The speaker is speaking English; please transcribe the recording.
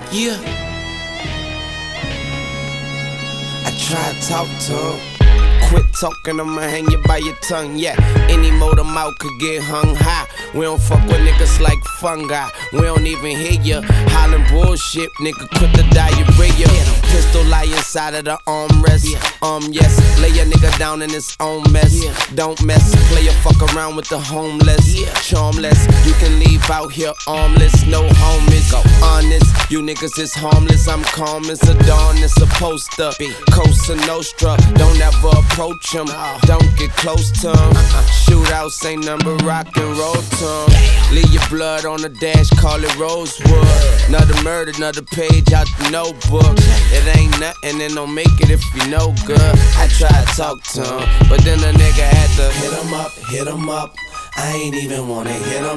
Yeah. I try to talk to him. Quit talking, I'ma hang you by your tongue, yeah. Any motor mouth could get hung high. We don't fuck with niggas like fungi. We don't even hear ya hollering bullshit, nigga, quit the diarrhea. Pistol lie inside of the armrest. Yes, lay a nigga down in his own mess. Don't mess, play a fuck around with the homeless. Charmless, you can leave out here armless, no homies. Honest, you niggas is harmless. I'm calm as a dawn, it's supposed to be Cosa Nostra. Don't ever approach him, don't get close to him. Shootouts ain't number rock and roll to him. Leave your blood on the dash, call it Rosewood. Another murder, another page out the notebook. It ain't nothing, and don't make it if you know good. I try to talk to him, but then the nigga had to hit him up. I ain't even wanna hit him